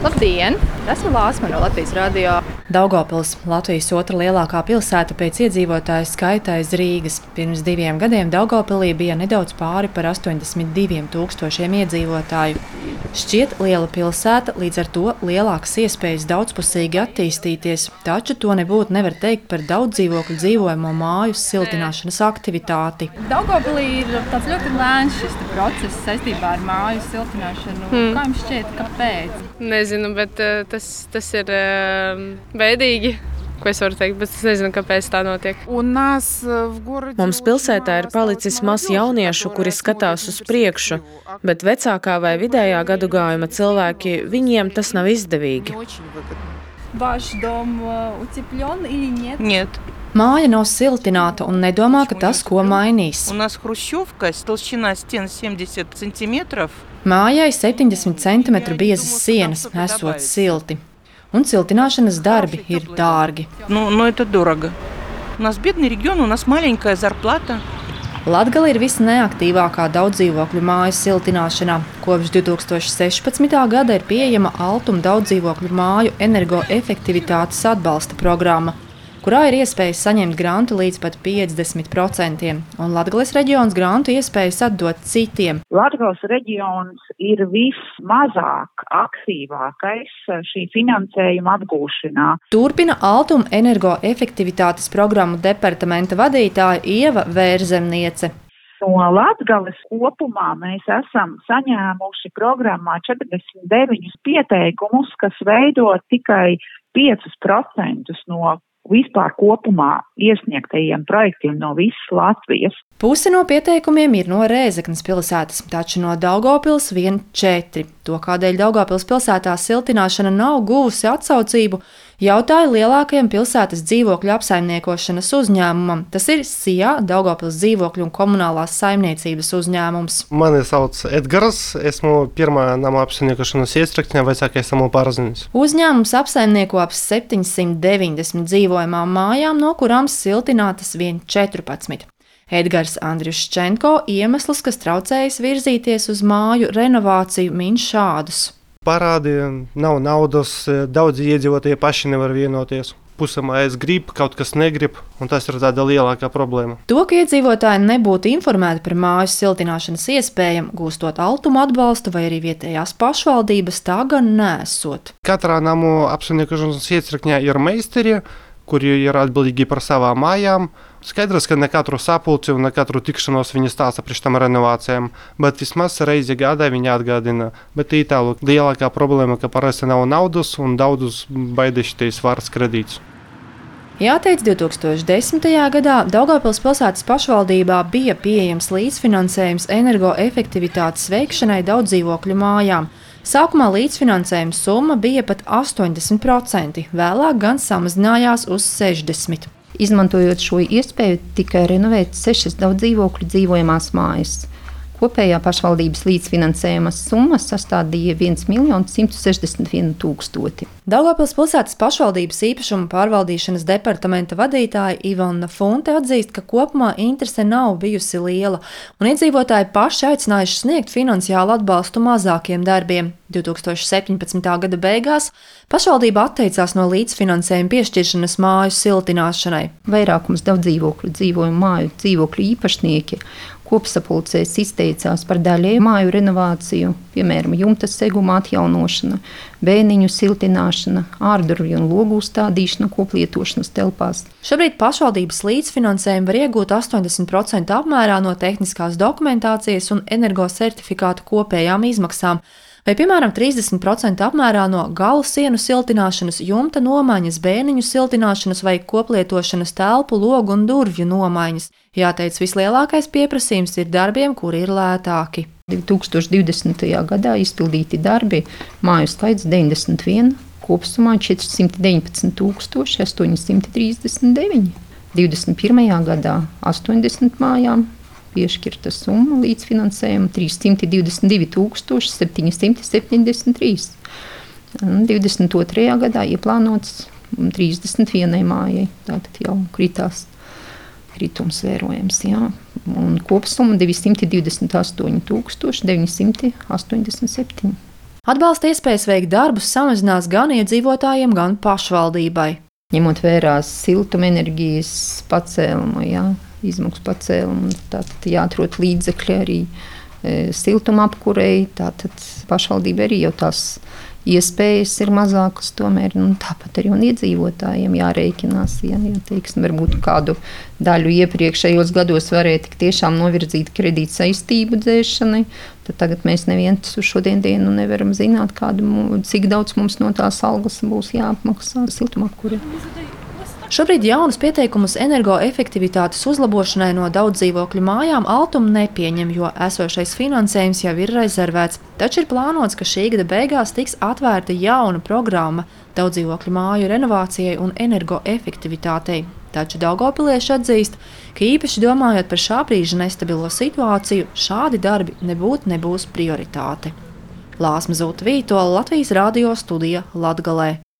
Labdien! Esmu Lāsma no Latvijas radio. Daugavpils, Latvijas otra lielākā pilsēta pēc iedzīvotāju skaita aiz Rīgas. Pirms 2 gadiem Daugavpilī bija nedaudz pāri par 82,000 iedzīvotāju. Šķiet liela pilsēta, līdz ar to lielākas iespējas daudzpusīgi attīstīties, taču to nebūtu nevar teikt par daudz dzīvokļu dzīvojamo māju siltināšanas aktivitāti. Daugavpilī ir tāds ļoti lēns šis process saistībā ar māju siltināšanu. Kā jums šķiet, kāpēc? Nezinu, bet tas ir veidīgi, ko es varu teikt, bet es nezinu, kāpēc tā notiek. Mums pilsētā ir palicis maz jauniešu, kuri skatās uz priekšu, bet vecākā vai vidējā gadagājuma cilvēki, viņiem tas nav izdevīgi. Нет. Māja nav siltināta un nedomā, ka tas ko mainīs. У нас хрущевка, толщина стен 70 сантиметров. Mājai 70 cm biezas sienas, esot silti. Un siltināšanas darbi ir dārgi. Но это дорого. У нас бедный регион, у нас маленькая зарплата. Latgale ir visneaktīvākā daudzdzīvokļu māju siltināšanā. Kopš 2016. gada ir pieejama Altuma daudzdzīvokļu māju energoefektivitātes atbalsta programma, kurā ir iespējas saņemt grantu līdz pat 50%, un Latgales reģions grantu iespējas atdot citiem. Latgales reģions ir vismazāk aktīvākais šī finansējuma atgūšanā. Turpina Altuma energoefektivitātes programmu departamenta vadītāja Ieva Vērzemniece. No Latgales kopumā mēs esam saņēmuši programmā 49 pieteikumus, kas veido tikai 5% no vispār kopumā iesniegtajiem projektiem no visas Latvijas. Pusi no pieteikumiem ir no Rēzeknes pilsētas, taču no Daugavpils vien 4. To, kādēļ Daugavpils pilsētā siltināšana nav guvusi atsaucību, jautāja lielākajam pilsētas dzīvokļu apsaimniekošanas uzņēmumam. Tas ir SIA, Daugavpils dzīvokļu un komunālās saimniecības uzņēmums. Mani sauc Edgars, esmu pirmā nama apsaimniekošanas iestrikņā vecākais samu pārzinis. Uzņēmums apsaimnieko ap 790 dzīvojamām mājām, no kurām siltinātas vien 14. Edgars Andriuščenko iemesls, kas traucējas virzīties uz māju renovāciju, min šādus. Parādi, nav naudas, daudzi iedzīvotāji paši nevar vienoties. Puse mājas grib, kaut kas negrib, un tas ir tāda lielākā problēma. To, ka iedzīvotāji nebūtu informēti par mājas siltināšanas iespējām, gūstot Altuma atbalstu vai arī vietējās pašvaldības, tā gan nesot. Katrā namu apsaimniekošanas iestrikņā ir meisteri, kuri ir atbildīgi par savām mājām. Skaidrs, ka ne katru sapulci un ne katru tikšanos viņi stāsta priekš tam renovācijām, bet vismaz reizi gadā viņi atgādina. Bet itālu lielākā problēma, ka parasti nav naudas un daudzus baidīšties varas kredītus. Jāteic, 2010. gadā Daugavpils pilsētas pašvaldībā bija pieejams līdzfinansējums energoefektivitātes veikšanai daudzdzīvokļu mājām. Sākumā līdzfinansējuma summa bija pat 80%, vēlāk gan samazinājās uz 60%. Izmantojot šo iespēju, tika renovētas 6 daudzdzīvokļu dzīvojamās mājas. Kopējā pašvaldības līdzfinansējuma summa sastādīja 1 161 000. Daugavpils pilsētas pašvaldības īpašuma pārvaldīšanas departamenta vadītāja Ivona Funte atzīst, ka kopumā interese nav bijusi liela, un iedzīvotāji paši aicinājuši sniegt finansiālu atbalstu mazākiem darbiem. 2017. gada beigās pašvaldība atteicās no līdzfinansējuma piešķiršanas māju siltināšanai. Vairākums daudzdzīvokļu dzīvojumu māju dzīvokļu īpašnieki kopsapulcēs izteicās par daļēju māju renovāciju, piemēram, jumta seguma atjaunošana, bēniņu siltināšana, ārdurvju un logu uzstādīšana koplietošanas telpās. Šobrīd pašvaldības līdzfinansējumu var iegūt 80% apmērā no tehniskās dokumentācijas un energosertifikātu kopējām izmaksām, vai, piemēram, 30% apmērā no galu sienu siltināšanas, jumta nomaiņas, bēniņu siltināšanas vai koplietošanas telpu, logu un durvju nomaiņas. Jāteic, vislielākais pieprasījums ir darbiem, kuri ir lētāki. 2020. gadā izpildīti darbi, māju skaits 91, kopsumā 419 839. 21. gadā 80 mājām piešķirta summa līdzfinansējuma 322 773. 22. gadā ieplānots 31 mājai, tātad jau kritums vērojams, jā. Un kopsumma 228 987. Atbalsta iespējas veikt darbus samazinās gan iedzīvotājiem, gan pašvaldībai. Ņemot vērā siltumenerģijas pacēlumu, izmaksu pacēlumu, tātad jāatrod līdzekļi arī siltuma apkurei, tātad pašvaldība arī jau tās iespējas ir mazākas, tomēr tāpat arī un iedzīvotājiem jārēķinās. Teiksim, varbūt kādu daļu iepriekšējos gados varēja tik tiešām novirzīt kredīt saistību dzēšanai, tad tagad mēs neviens uz šodienu nevaram zināt, cik daudz mums no tās algas būs jāapmaksā siltuma apkurei. Šobrīd jaunus pieteikumus energoefektivitātes uzlabošanai no daudz dzīvokļu mājām Altuma nepieņem, jo esošais finansējums jau ir rezervēts. Taču ir plānots, ka šī gada beigās tiks atvērta jauna programma daudz dzīvokļu māju renovācijai un energoefektivitātei. Taču daugavpilieši atzīst, ka īpaši domājot par šā brīža nestabilo situāciju, šādi darbi nebūs prioritāte. Lāsma Zūta Vītola, Latvijas radio studija Latgalē.